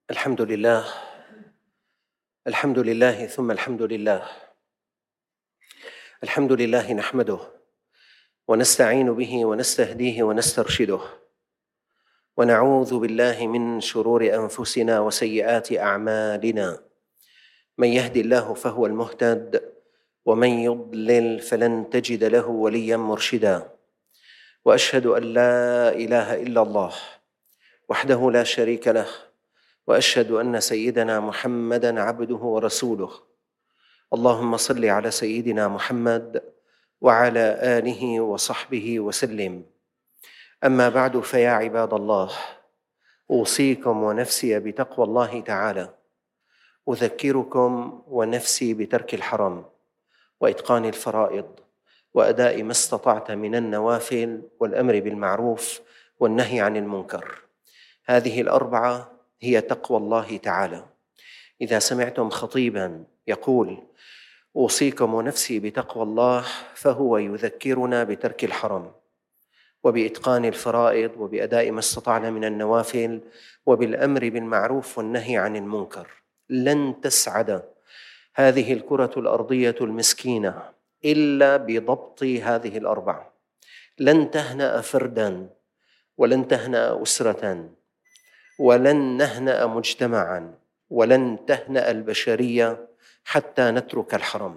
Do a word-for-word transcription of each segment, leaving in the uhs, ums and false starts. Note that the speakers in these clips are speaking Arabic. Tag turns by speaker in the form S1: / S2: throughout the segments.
S1: الحمد لله الحمد لله ثم الحمد لله الحمد لله نحمده ونستعين به ونستهديه ونسترشده ونعوذ بالله من شرور أنفسنا وسيئات أعمالنا. من يهد الله فهو المهتد ومن يضلل فلن تجد له وليا مرشدا. وأشهد أن لا إله إلا الله وحده لا شريك له، وأشهد أن سيدنا محمدًا عبده ورسوله. اللهم صل على سيدنا محمد وعلى آله وصحبه وسلم. أما بعد، فيا عباد الله، أوصيكم ونفسي بتقوى الله تعالى، أذكركم ونفسي بترك الحرام وإتقان الفرائض وأداء ما استطعت من النوافل والأمر بالمعروف والنهي عن المنكر. هذه الأربعة هي تقوى الله تعالى. إذا سمعتم خطيباً يقول أوصيكم ونفسي بتقوى الله، فهو يذكرنا بترك الحرام وبإتقان الفرائض وبأداء ما استطعنا من النوافل وبالأمر بالمعروف والنهي عن المنكر. لن تسعد هذه الكرة الأرضية المسكينة إلا بضبط هذه الأربعة. لن تهنأ فرداً، ولن تهنأ أسرة، ولن نهنأ مجتمعاً، ولن تهنأ البشرية حتى نترك الحرام.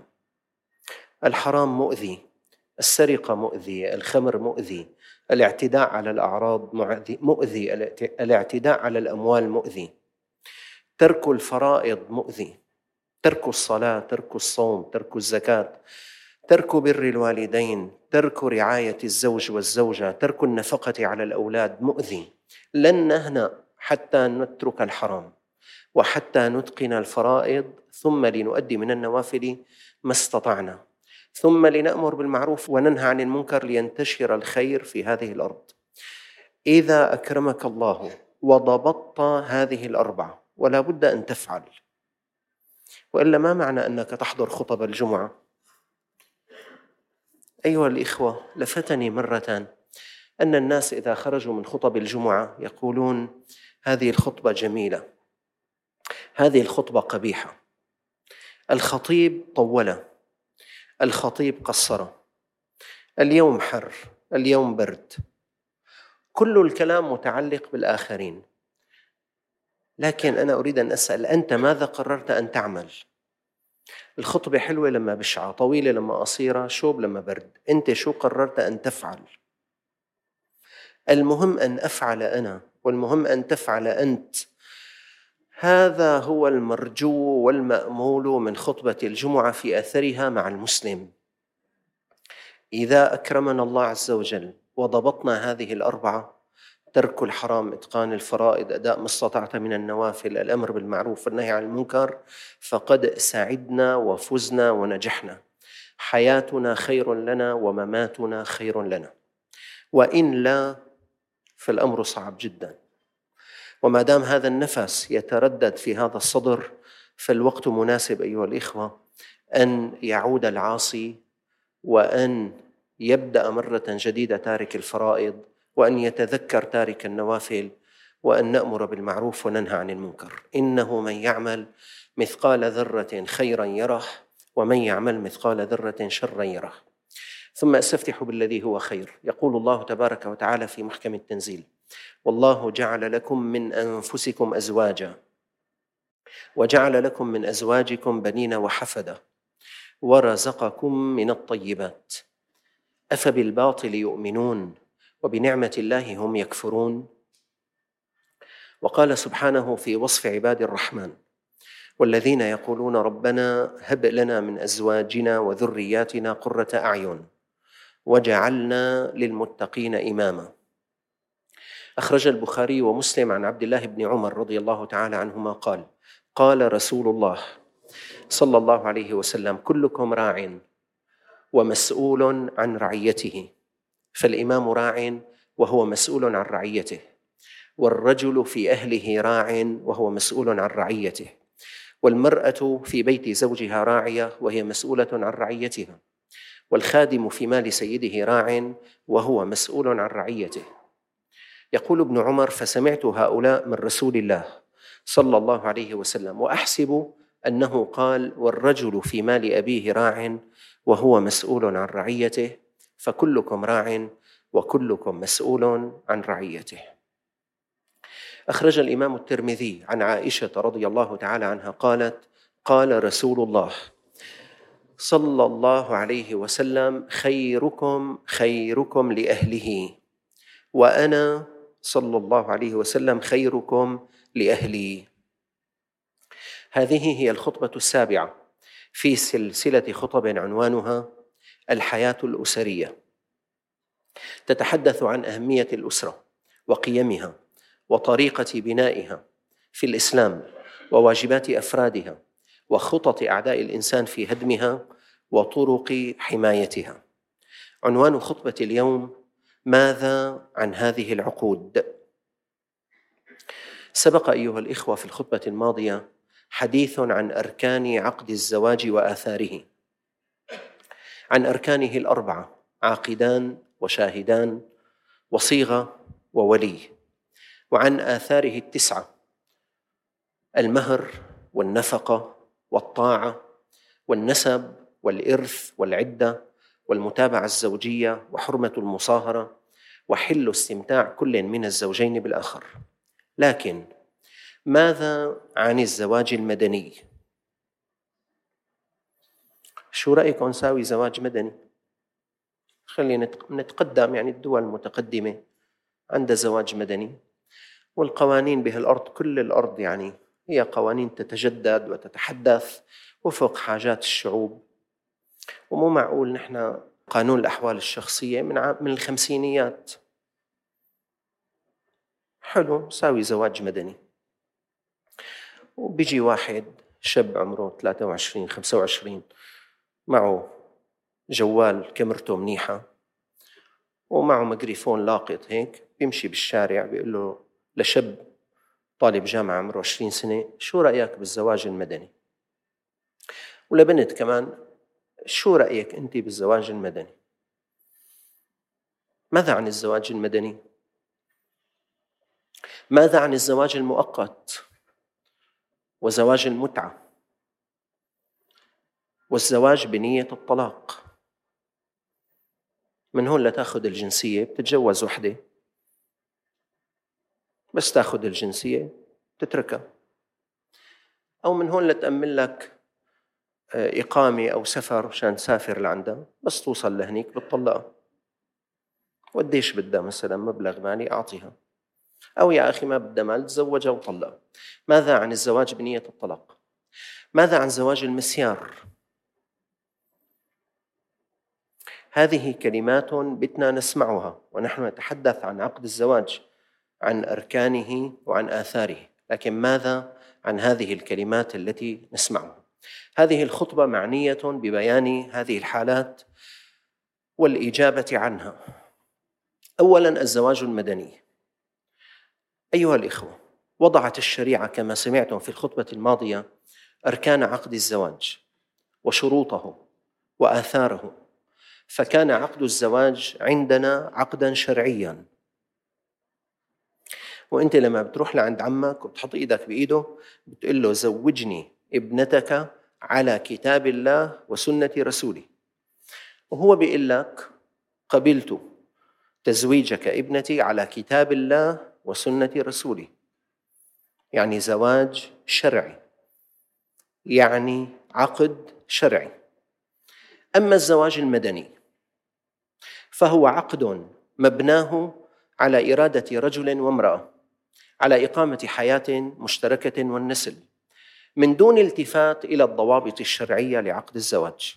S1: الحرام مؤذي، السرقة مؤذي، الخمر مؤذي، الاعتداء على الأعراض مؤذي، الاعتداء على الأموال مؤذي، ترك الفرائض مؤذي، ترك الصلاة، ترك الصوم، ترك الزكاة، ترك بر الوالدين، ترك رعاية الزوج والزوجة، ترك النفقة على الأولاد مؤذي. لن نهنأ حتى نترك الحرام وحتى نتقن الفرائض، ثم لنؤدي من النوافل ما استطعنا، ثم لنأمر بالمعروف وننهى عن المنكر لينتشر الخير في هذه الأرض. إذا أكرمك الله وضبطت هذه الأربعة، ولا بد أن تفعل، وإلا ما معنى أنك تحضر خطب الجمعة؟ أيها الإخوة، لفتني مرة أن الناس إذا خرجوا من خطب الجمعة يقولون هذه الخطبة جميلة، هذه الخطبة قبيحة، الخطيب طول، الخطيب قصر، اليوم حر، اليوم برد. كل الكلام متعلق بالآخرين، لكن أنا أريد أن أسأل: أنت ماذا قررت أن تعمل؟ الخطبة حلوة لما بشعة، طويلة لما قصيرة، شوب لما برد. أنت شو قررت أن تفعل؟ المهم أن أفعل أنا، والمهم أن تفعل أنت. هذا هو المرجو والمأمول من خطبة الجمعة في أثرها مع المسلم. إذا أكرمنا الله عز وجل وضبطنا هذه الأربعة: ترك الحرام، إتقان الفرائض، أداء ما استطعت من النوافل، الأمر بالمعروف والنهي عن المنكر، فقد سعدنا وفزنا ونجحنا. حياتنا خير لنا ومماتنا خير لنا، وإن لا فالأمر صعب جدا. وما دام هذا النفس يتردد في هذا الصدر، فالوقت مناسب أيها الإخوة أن يعود العاصي، وأن يبدأ مرة جديدة تارك الفرائض، وأن يتذكر تارك النوافل، وأن نأمر بالمعروف وننهى عن المنكر. إنه من يعمل مثقال ذرة خيرا يره، ومن يعمل مثقال ذرة شرا يره. ثم أستفتح بالذي هو خير. يقول الله تبارك وتعالى في محكم التنزيل: والله جعل لكم من أنفسكم أزواجا وجعل لكم من أزواجكم بنين وحفدة ورزقكم من الطيبات أفبالباطل يؤمنون وبنعمة الله هم يكفرون. وقال سبحانه في وصف عباد الرحمن: والذين يقولون ربنا هب لنا من أزواجنا وذرياتنا قرة أعين وجعلنا للمتقين إماما. أخرج البخاري ومسلم عن عبد الله بن عمر رضي الله تعالى عنهما قال: قال رسول الله صلى الله عليه وسلم: كلكم راع ومسؤول عن رعيته، فالإمام راع وهو مسؤول عن رعيته، والرجل في أهله راع وهو مسؤول عن رعيته، والمرأة في بيت زوجها راعية وهي مسؤولة عن رعيتها، والخادم في مال سيده راع وهو مسؤول عن رعيته. يقول ابن عمر: فسمعت هؤلاء من رسول الله صلى الله عليه وسلم. وأحسب أنه قال: والرجل في مال أبيه راع وهو مسؤول عن رعيته، فكلكم راع وكلكم مسؤول عن رعيته. أخرج الإمام الترمذي عن عائشة رضي الله تعالى عنها قالت: قال رسول الله صلى الله عليه وسلم: خيركم خيركم لأهله، وأنا صلى الله عليه وسلم خيركم لأهلي. هذه هي الخطبة السابعة في سلسلة خطب عنوانها الحياة الأسرية، تتحدث عن أهمية الأسرة وقيمها وطريقة بنائها في الإسلام وواجبات أفرادها وخطط أعداء الإنسان في هدمها وطرق حمايتها. عنوان خطبة اليوم: ماذا عن هذه العقود؟ سبق أيها الإخوة في الخطبة الماضية حديث عن أركان عقد الزواج وآثاره، عن أركانه الأربعة: عاقدان وشاهدان وصيغة وولي، وعن آثاره التسعة: المهر والنفقة والطاعة والنسب والإرث والعدة والمتابعة الزوجية وحرمة المصاهرة وحل استمتاع كل من الزوجين بالآخر. لكن ماذا عن الزواج المدني؟ شو رأيكم نساوي زواج مدني؟ خلينا نتقدم، يعني الدول المتقدمة عندها زواج مدني، والقوانين بهالأرض، كل الأرض يعني هي قوانين تتجدد وتتحدث وفق حاجات الشعوب. ومو معقول نحن قانون الأحوال الشخصية من من الخمسينيات. حلو، ساوي زواج مدني، وبيجي واحد شاب عمره ثلاثة وعشرين خمسة وعشرين معه جوال كاميرته منيحة ومعه ميكروفون لاقط هيك، بيمشي بالشارع بيقول له لشاب طالب جامعة عمره عشرين سنة: شو رأيك بالزواج المدني؟ ولبنت كمان: شو رأيك أنت بالزواج المدني؟ ماذا عن الزواج المدني؟ ماذا عن الزواج المؤقت وزواج المتعة والزواج بنية الطلاق؟ من هون لتأخذ الجنسية بتتجوز وحدة، بس تأخذ الجنسية تتركها، أو من هون لتأمن لك إقامة أو سفر عشان تسافر لعندها، بس توصل لهنيك بتطلقها. وقديش بدها مثلا مبلغ مالي أعطيها، أو يا أخي ما بدها مال تزوجها وطلقها. ماذا عن الزواج بنية الطلاق؟ ماذا عن زواج المسيار؟ هذه كلمات بدنا نسمعها ونحن نتحدث عن عقد الزواج، عن أركانه وعن آثاره، لكن ماذا عن هذه الكلمات التي نسمعها؟ هذه الخطبة معنية ببيان هذه الحالات والإجابة عنها. أولاً، الزواج المدني. أيها الإخوة، وضعت الشريعة كما سمعتم في الخطبة الماضية أركان عقد الزواج وشروطه وآثاره، فكان عقد الزواج عندنا عقداً شرعياً. وأنت لما بتروح لعند عمك وبتحط إيدك بإيده بتقول له: زوجني ابنتك على كتاب الله وسنة رسوله، وهو بيقول لك: قبلت تزويجك ابنتي على كتاب الله وسنة رسوله. يعني زواج شرعي، يعني عقد شرعي. أما الزواج المدني فهو عقد مبناه على إرادة رجل وامرأة على إقامة حياة مشتركة والنسل، من دون التفات إلى الضوابط الشرعية لعقد الزواج.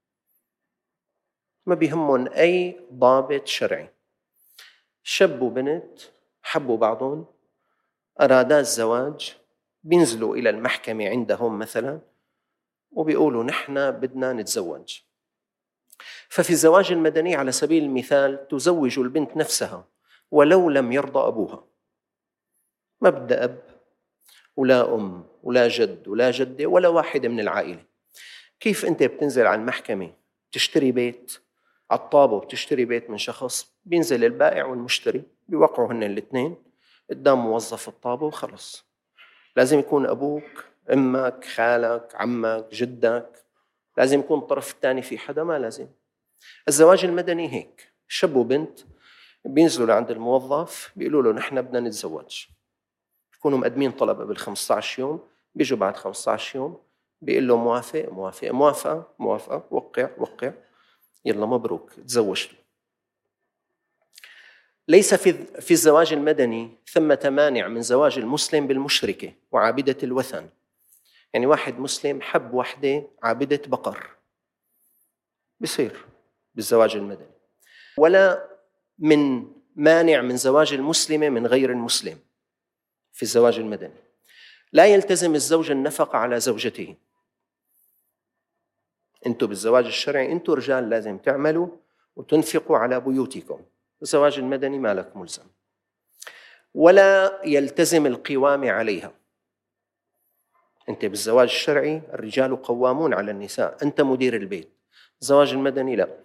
S1: ما بيهمهم أي ضابط شرعي. شاب وبنت حبوا بعضهم، أرادا الزواج، بينزلوا إلى المحكمة عندهم مثلا وبيقولوا: نحن بدنا نتزوج. ففي الزواج المدني على سبيل المثال تزوج البنت نفسها ولو لم يرضى أبوها. ما بدها أب ولا أم ولا جد ولا جدة ولا واحد من العائلة. كيف أنت بتنزل على المحكمة تشتري بيت على الطابة وبتشتري بيت من شخص، بينزل البائع والمشتري بيوقعوا هن الاثنين قدام موظف الطابة وخلص. لازم يكون أبوك، أمك، خالك، عمك، جدك، لازم يكون الطرف الثاني في حدا؟ ما لازم. الزواج المدني هيك، شاب وبنت بينزلوا لعند الموظف بيقولوا له نحن بدنا نتزوج، بيكونوا مقدمين طلب قبل خمسة عشر يوم، بيجوا بعد خمسة عشر يوم بيقول له موافق موافق موافقة موافقة، وقع وقع، يلا مبروك تزوجتوا. ليس في في الزواج المدني ثمة مانع من زواج المسلم بالمشركة وعابدة الوثن، يعني واحد مسلم حب وحدة عابدة بقر بيصير بالزواج المدني، ولا من مانع من زواج المسلمة من غير المسلم في الزواج المدني. لا يلتزم الزوج النفقة على زوجته. أنتم بالزواج الشرعي أنتم رجال لازم تعملوا وتنفقوا على بيوتكم، الزواج المدني ما لك ملزم. ولا يلتزم القوام عليها. أنت بالزواج الشرعي الرجال قوامون على النساء، أنت مدير البيت. الزواج المدني لا،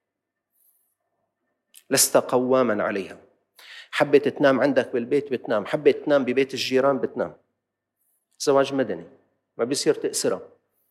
S1: لست قواما عليها. حبيت تنام عندك بالبيت بتنام، حبيت تنام ببيت الجيران بتنام. زواج مدني ما بيصير تأسرها.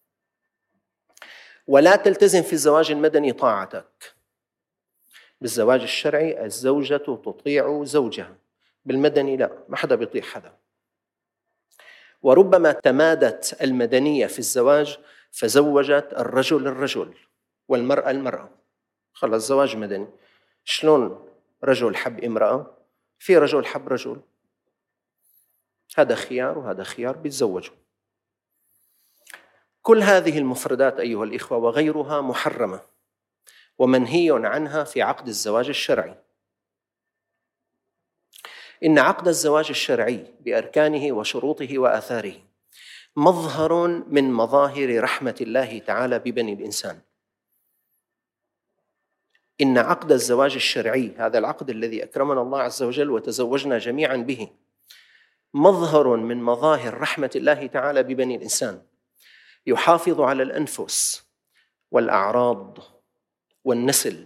S1: ولا تلتزم في الزواج المدني طاعتك. بالزواج الشرعي الزوجة تطيع زوجها، بالمدني لا، ما حدا بيطيع حدا. وربما تمادت المدنية في الزواج فزوجت الرجل الرجل والمرأة المرأة، خلص زواج مدني. شلون رجل حب امرأة؟ في رجل حب رجل، هذا خيار وهذا خيار، بيتزوجوا. كل هذه المفردات أيها الإخوة وغيرها محرمة ومنهي عنها في عقد الزواج الشرعي. إن عقد الزواج الشرعي بأركانه وشروطه وآثاره مظهر من مظاهر رحمة الله تعالى ببني الإنسان. إن عقد الزواج الشرعي، هذا العقد الذي أكرمنا الله عز وجل وتزوجنا جميعا به، مظهر من مظاهر رحمة الله تعالى ببني الإنسان، يحافظ على الأنفس والأعراض والنسل.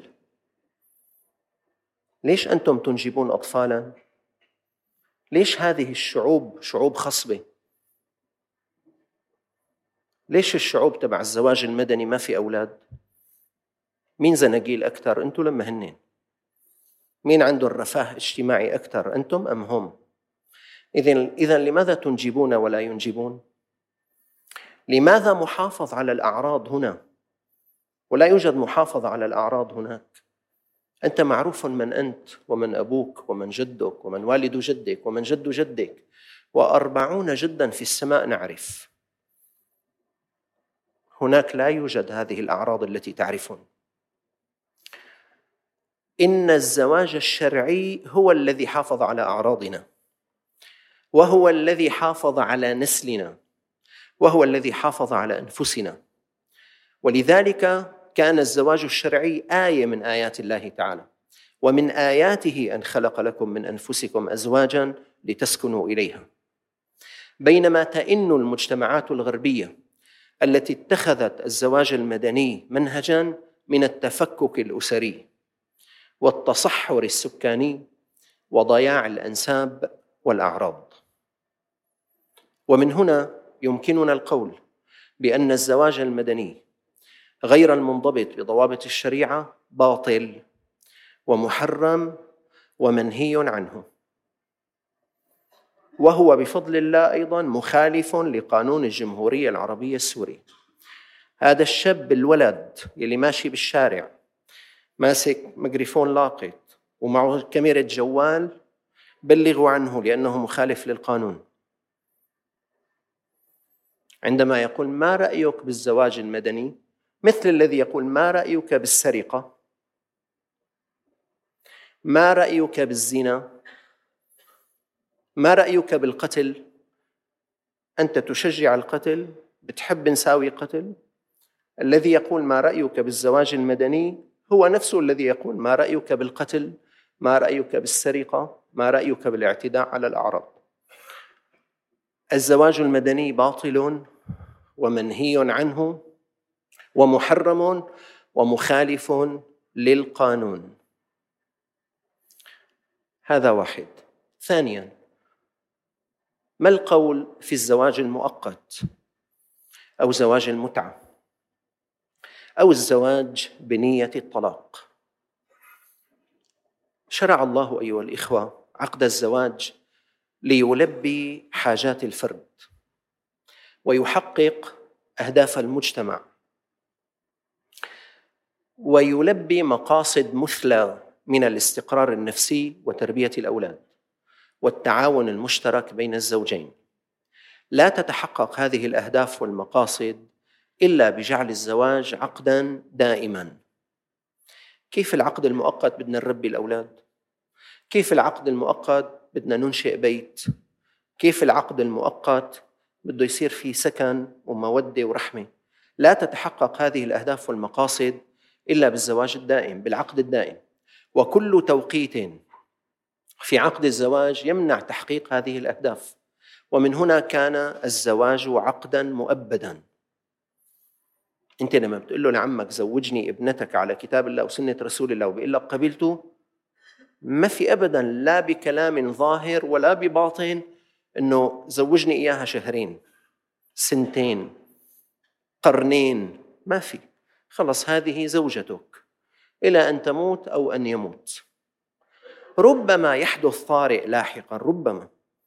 S1: ليش أنتم تنجبون أطفالا؟ ليش هذه الشعوب شعوب خصبة؟ ليش الشعوب تبع الزواج المدني ما في أولاد؟ مين زنقيل أكثر، أنتم لما هنين؟ مين عنده الرفاه الاجتماعي أكثر، أنتم أم هم؟ إذن إذن لماذا تنجبون ولا ينجبون؟ لماذا محافظ على الأعراض هنا ولا يوجد محافظة على الأعراض هناك؟ أنت معروف من أنت ومن أبوك ومن جدك ومن والد جدك ومن جد جدك، وأربعون جدا في السماء نعرف. هناك لا يوجد هذه الأعراض التي تعرفون. إن الزواج الشرعي هو الذي حافظ على أعراضنا، وهو الذي حافظ على نسلنا، وهو الذي حافظ على أنفسنا. ولذلك كان الزواج الشرعي آية من آيات الله تعالى، ومن آياته أن خلق لكم من أنفسكم أزواجا لتسكنوا إليها. بينما تئن المجتمعات الغربية التي اتخذت الزواج المدني منهجا من التفكك الأسري والتصحر السكاني وضياع الأنساب والأعراض. ومن هنا يمكننا القول بأن الزواج المدني غير المنضبط بضوابط الشريعة باطل ومحرم ومنهي عنه، وهو بفضل الله أيضا مخالف لقانون الجمهورية العربية السوري. هذا الشاب الولد يلي ماشي بالشارع ماسك ميكروفون لاقط ومعه كاميرا جوال، بلغوا عنه لأنه مخالف للقانون. عندما يقول ما رأيك بالزواج المدني، مثل الذي يقول ما رأيك بالسرقة، ما رأيك بالزنا، ما رأيك بالقتل. أنت تشجع القتل، بتحب نساوي قتل. الذي يقول ما رأيك بالزواج المدني هو نفسه الذي يقول ما رأيك بالقتل، ما رأيك بالسرقة، ما رأيك بالاعتداء على الأعراض. الزواج المدني باطل ومنهي عنه ومحرم ومخالف للقانون. هذا واحد. ثانيا، ما القول في الزواج المؤقت أو زواج المتعة أو الزواج بنية الطلاق؟ شرع الله أيها الإخوة عقد الزواج ليلبي حاجات الفرد ويحقق أهداف المجتمع ويلبي مقاصد مثلى من الاستقرار النفسي وتربية الأولاد والتعاون المشترك بين الزوجين. لا تتحقق هذه الأهداف والمقاصد إلا بجعل الزواج عقداً دائماً. كيف العقد المؤقت بدنا نربي الأولاد؟ كيف العقد المؤقت بدنا ننشئ بيت؟ كيف العقد المؤقت بده يصير فيه سكن ومودة ورحمة؟ لا تتحقق هذه الأهداف والمقاصد إلا بالزواج الدائم، بالعقد الدائم. وكل توقيت في عقد الزواج يمنع تحقيق هذه الأهداف، ومن هنا كان الزواج عقداً مؤبداً. أنت لما بتقول له لعمك زوجني ابنتك على كتاب الله وسنة رسول الله وبيقول لك قبلته، ما في أبداً لا بكلام ظاهر ولا بباطن إنه زوجني إياها شهرين سنتين قرنين، ما في. خلص هذه زوجتك إلى أن تموت أو أن يموت. ربما يحدث طارئ لاحقاً، ربما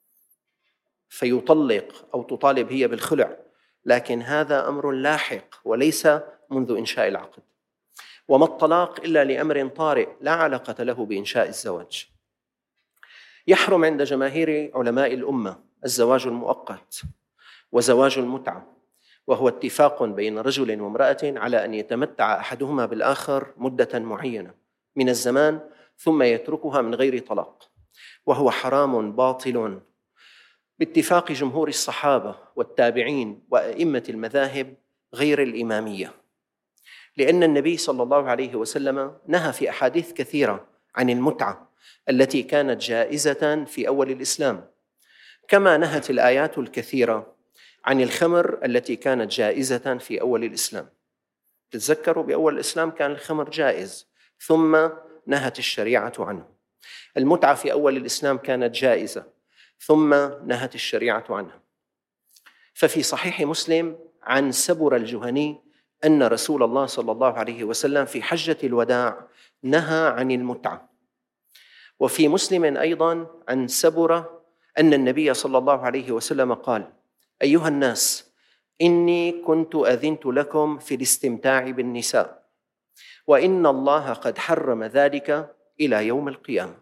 S1: فيطلق أو تطالب هي بالخلع، لكن هذا أمر لاحق وليس منذ إنشاء العقد. وما الطلاق إلا لأمر طارئ لا علاقة له بإنشاء الزواج. يحرم عند جماهير علماء الأمة الزواج المؤقت وزواج المتعة، وهو اتفاق بين رجل وامرأة على أن يتمتع أحدهما بالآخر مدة معينة من الزمان ثم يتركها من غير طلاق، وهو حرام باطل باتفاق جمهور الصحابة والتابعين وأئمة المذاهب غير الإمامية، لأن النبي صلى الله عليه وسلم نهى في أحاديث كثيرة عن المتعة التي كانت جائزة في أول الإسلام، كما نهت الآيات الكثيرة عن الخمر التي كانت جائزة في أول الإسلام. تتذكروا بأول الإسلام كان الخمر جائز، ثم نهت الشريعة عنه. المتعة في أول الإسلام كانت جائزة، ثم نهت الشريعة عنها. ففي صحيح مسلم عن سبر الجهني أن رسول الله صلى الله عليه وسلم في حجة الوداع نهى عن المتعة. وفي مسلم أيضا عن سبر أن النبي صلى الله عليه وسلم قال: أيها الناس، إني كنت أذنت لكم في الاستمتاع بالنساء، وإن الله قد حرم ذلك إلى يوم القيامة.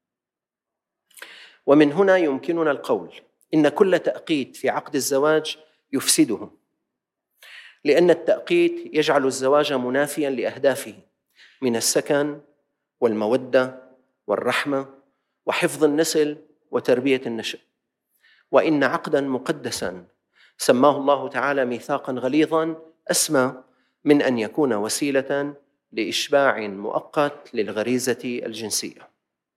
S1: ومن هنا يمكننا القول إن كل تأقيت في عقد الزواج يفسده، لأن التأقيت يجعل الزواج منافياً لأهدافه من السكن والمودة والرحمة وحفظ النسل وتربية النشء. وإن عقداً مقدساً سماه الله تعالى ميثاقاً غليظاً أسمى من أن يكون وسيلة لإشباع مؤقت للغريزة الجنسية.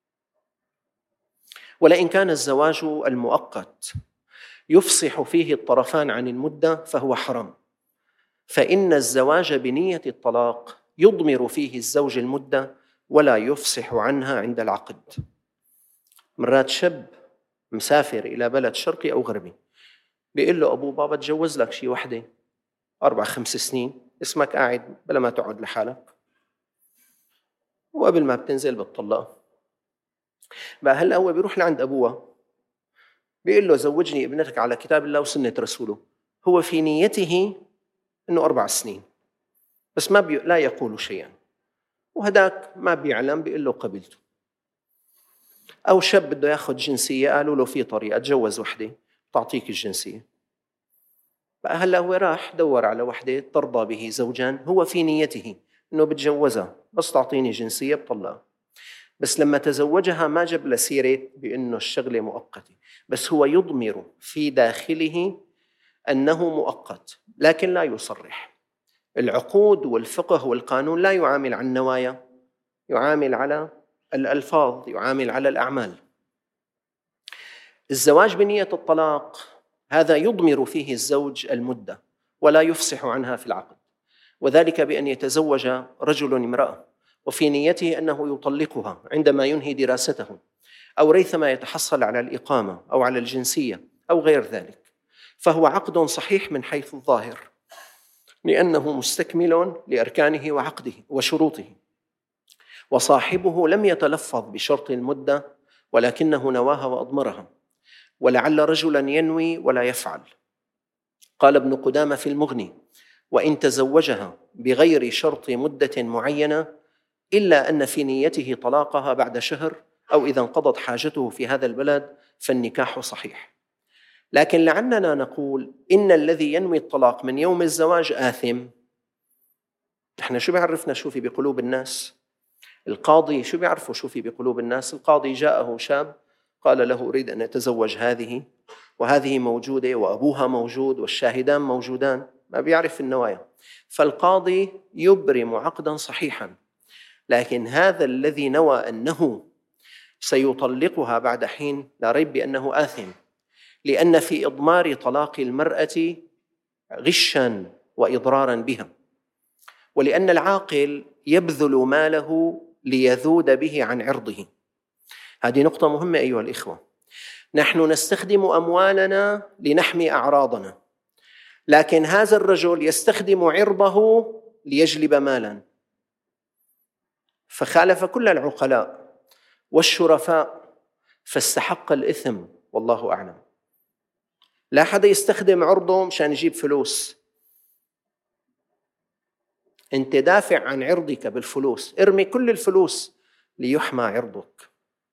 S1: ولئن كان الزواج المؤقت يفصح فيه الطرفان عن المدة فهو حرام، فإن الزواج بنية الطلاق يضمر فيه الزوج المدة ولا يفصح عنها عند العقد. مرات شاب مسافر إلى بلد شرقي أو غربي بيقول له أبو بابا تجوز لك شي وحدة أربع خمس سنين، اسمك قاعد بلا ما تقعد لحالك، وقبل ما بتنزل بالطلاق. بقى هلأ هو بيروح لعند أبوها بيقول له زوجني ابنتك على كتاب الله وسنة رسوله، هو في نيته إنه أربع سنين بس ما بي... لا يقول شيئا، وهداك ما بيعلم بيقول له قبلته. أو شاب بده ياخذ جنسية، قالوا له في طريقة تجوز وحدة تعطيك الجنسية. بقى هلأ هو راح دور على وحدة ترضى به زوجان، هو في نيته إنه بتجوزها بس تعطيني جنسية بطلقها، بس لما تزوجها ما جاب له سيرة بأنه الشغلة مؤقتة، بس هو يضمر في داخله أنه مؤقت لكن لا يصرح. العقود والفقه والقانون لا يعامل على النوايا، يعامل على الألفاظ، يعامل على الأعمال. الزواج بنية الطلاق هذا يضمر فيه الزوج المدة ولا يفصح عنها في العقد، وذلك بأن يتزوج رجل امرأة وفي نيته أنه يطلقها عندما ينهي دراسته، أو ريثما يتحصل على الإقامة أو على الجنسية أو غير ذلك، فهو عقد صحيح من حيث الظاهر لأنه مستكمل لأركانه وعقده وشروطه، وصاحبه لم يتلفظ بشرط المدة ولكنه نواها وأضمرها، ولعل رجلا ينوي ولا يفعل. قال ابن قدامة في المغني: وإن تزوجها بغير شرط مدة معينة إلا أن في نيته طلاقها بعد شهر أو إذا انقضت حاجته في هذا البلد فالنكاح صحيح. لكن لعلنا نقول إن الذي ينوي الطلاق من يوم الزواج آثم. إحنا شو بيعرفنا شو في بقلوب الناس؟ القاضي شو بيعرفوا شو في بقلوب الناس؟ القاضي جاءه شاب قال له: أريد أن أتزوج هذه، وهذه موجودة وأبوها موجود والشاهدان موجودان، ما بيعرف النوايا، فالقاضي يبرم عقدا صحيحا. لكن هذا الذي نوى أنه سيطلقها بعد حين لا ريب بأنه آثم، لأن في إضمار طلاق المرأة غشا وإضرارا بها، ولأن العاقل يبذل ماله ليذود به عن عرضه. هذه نقطة مهمة أيها الإخوة. نحن نستخدم أموالنا لنحمي أعراضنا، لكن هذا الرجل يستخدم عرضه ليجلب مالا، فخالف كل العقلاء والشرفاء فاستحق الإثم، والله أعلم. لا حدا يستخدم عرضه مشان يجيب فلوس. أنت دافع عن عرضك بالفلوس، ارمي كل الفلوس ليحمى عرضك.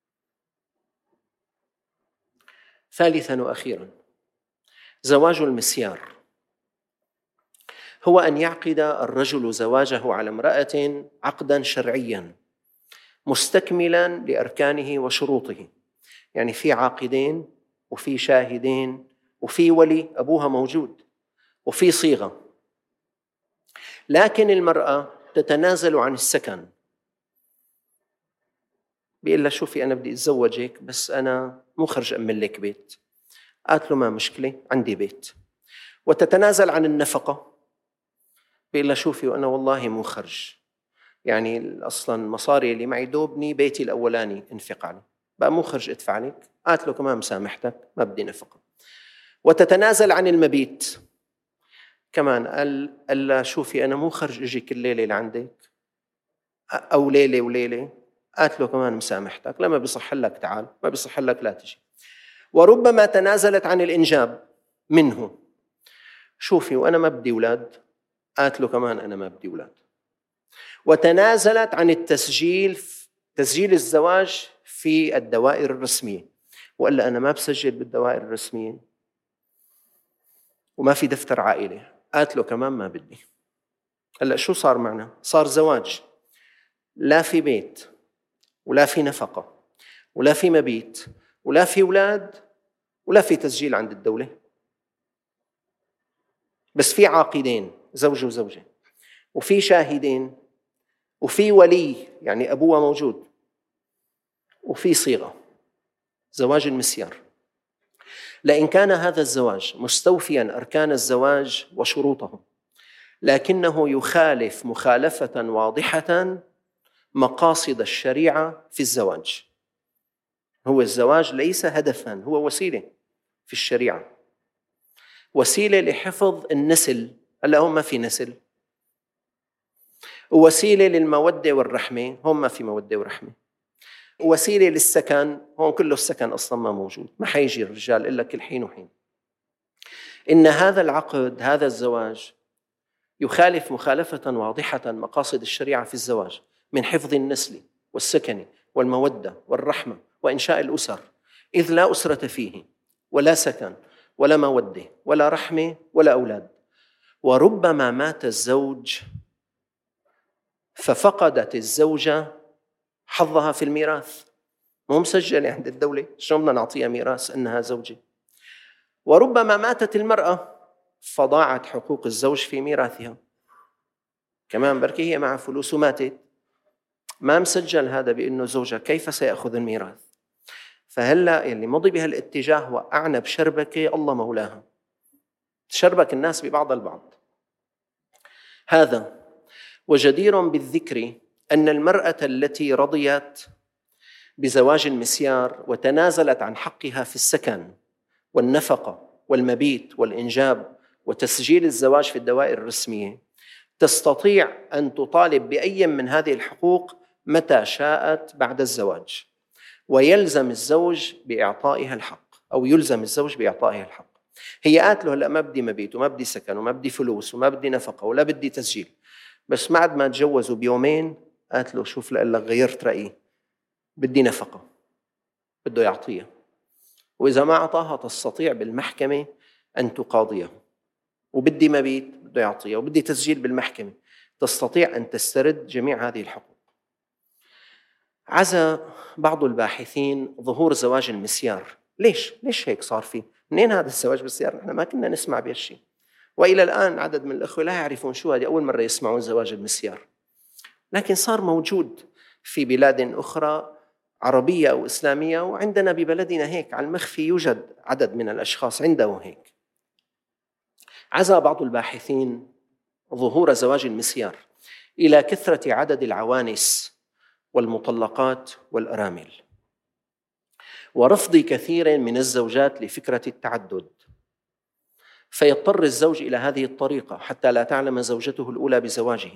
S1: ثالثاً وأخيراً، زواج المسيار هو أن يعقد الرجل زواجه على امرأة عقداً شرعياً مستكملاً لأركانه وشروطه، يعني في عاقدين وفي شاهدين وفي ولي أبوها موجود وفي صيغة. لكن المرأة تتنازل عن السكن، بيقول لها: شوفي أنا بدي أتزوجك بس أنا مو خرج أمن لك بيت. قالت له: ما مشكلة، عندي بيت. وتتنازل عن النفقة، بيقول لها: شوفي وأنا والله مو خرج، يعني أصلاً مصاري اللي معي دوبني بيتي الأولاني انفق علي، بقى مو خرج أدفع لك. قالت له: كمان مسامحتك، ما بدي نفقة. وتتنازل عن المبيت، كمان قال قال لها: شوفي أنا مو خرج أجي كل ليلة لعندك أو ليلة وليلة. قالت له: كمان مسامحتك، لما بيصح لك تعال، ما بيصح لك لا تجي. وربما تنازلت عن الإنجاب منه، شوفي وأنا ما بدي أولاد. قالت له: كمان أنا ما بدي أولاد. وتنازلت عن التسجيل، تسجيل الزواج في الدوائر الرسمية، وقال لها: أنا ما بسجل بالدوائر الرسمية وما في دفتر عائلة. قالت له: كمان ما بدي. هلا شو صار معنا؟ صار زواج لا في بيت ولا في نفقة ولا في مبيت ولا في أولاد ولا في تسجيل عند الدولة، بس في عاقدين زوج وزوجة وفي شاهدين وفي ولي يعني أبوه موجود وفي صيغة، زواج المسيار. لئن كان هذا الزواج مستوفياً أركان الزواج وشروطه، لكنه يخالف مخالفة واضحة مقاصد الشريعة في الزواج. هو الزواج ليس هدفاً، هو وسيلة في الشريعة، وسيلة لحفظ النسل، هلا هم ما في نسل، ووسيلة للمودة والرحمة، هم ما في مودة ورحمة، وسيلة للسكن، هون كله السكن أصلاً ما موجود، ما حيجي الرجال إلا كل حين وحين. إن هذا العقد، هذا الزواج يخالف مخالفة واضحة مقاصد الشريعة في الزواج من حفظ النسل والسكن والمودة والرحمة وإنشاء الأسر، إذ لا أسرة فيه ولا سكن ولا مودة ولا رحمة ولا أولاد. وربما مات الزوج ففقدت الزوجة حظها في الميراث، مو مسجلة عند الدولة، شو بدنا نعطيها ميراث أنها زوجة؟ وربما ماتت المرأة فضاعت حقوق الزوج في ميراثها، كمان بركي هي مع فلوس وماتت، ما مسجل هذا بأنه زوجها، كيف سيأخذ الميراث؟ فهلأ اللي مضي بهالاتجاه وقعنا بشربكة الله مولاها، تشربك الناس ببعض البعض. هذا وجدير بالذكر أن المرأة التي رضيت بزواج المسيار وتنازلت عن حقها في السكن والنفقة والمبيت والإنجاب وتسجيل الزواج في الدوائر الرسمية، تستطيع أن تطالب بأي من هذه الحقوق متى شاءت بعد الزواج، ويلزم الزوج بإعطائها الحق، أو يلزم الزوج بإعطائها الحق. هي قالت له هلا ما بدي مبيت وما بدي سكن وما بدي فلوس وما بدي نفقة ولا بدي تسجيل، بس بعد ما تجوزوا بيومين قالت له شوف لقلك غيرت رأيي، بدي نفقة، بده يعطيها، وإذا ما أعطاها تستطيع بالمحكمة أن تقاضيه، وبدي مبيت بده يعطيها، وبدي تسجيل بالمحكمة، تستطيع أن تسترد جميع هذه الحقوق. عزى بعض الباحثين ظهور زواج المسيار. ليش؟ ليش هيك صار فيه؟ منين هذا الزواج بالسيارة؟ نحن ما كنا نسمع بهالشيء، وإلى الآن عدد من الأخوة لا يعرفون شو هذه، أول مرة يسمعون زواج المسيار، لكن صار موجود في بلاد أخرى عربية أو إسلامية، وعندنا ببلدنا هيك على المخفي يوجد عدد من الأشخاص عنده هيك. عزى بعض الباحثين ظهور زواج المسيار إلى كثرة عدد العوانس والمطلقات والأرامل، ورفض كثير من الزوجات لفكرة التعدد، فيضطر الزوج إلى هذه الطريقة حتى لا تعلم زوجته الأولى بزواجه.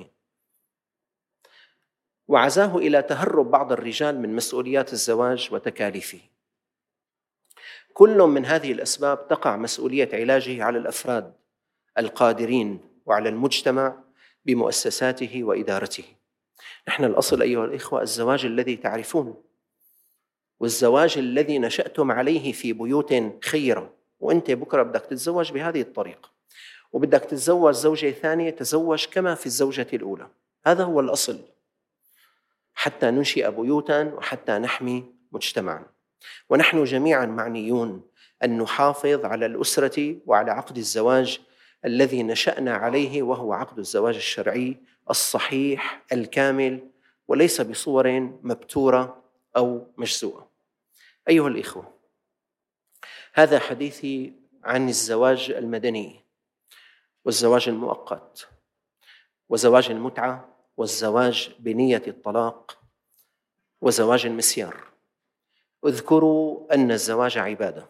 S1: وعزاه إلى تهرب بعض الرجال من مسؤوليات الزواج وتكاليفه. كل من هذه الأسباب تقع مسؤولية علاجه على الأفراد القادرين وعلى المجتمع بمؤسساته وإدارته. نحن الأصل أيها الإخوة الزواج الذي تعرفون، والزواج الذي نشأتم عليه في بيوت خيرة، وأنت بكرة بدك تتزوج بهذه الطريقة، وبدك تتزوج زوجة ثانية، تزوج كما في الزوجة الأولى. هذا هو الأصل، حتى ننشئ بيوتا وحتى نحمي مجتمعا. ونحن جميعا معنيون أن نحافظ على الأسرة وعلى عقد الزواج الذي نشأنا عليه، وهو عقد الزواج الشرعي الصحيح الكامل، وليس بصور مبتورة أو مجزوءة. أيها الإخوة، هذا حديثي عن الزواج المدني والزواج المؤقت وزواج المتعة والزواج بنية الطلاق وزواج المسيار. اذكروا أن الزواج عبادة،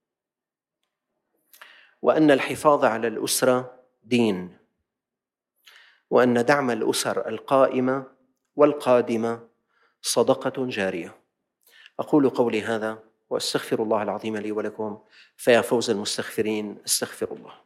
S1: وأن الحفاظ على الأسرة دين، وأن دعم الأسر القائمة والقادمة صدقة جارية. أقول قولي هذا وأستغفر الله العظيم لي ولكم، فيا فوز المستغفرين، استغفر الله.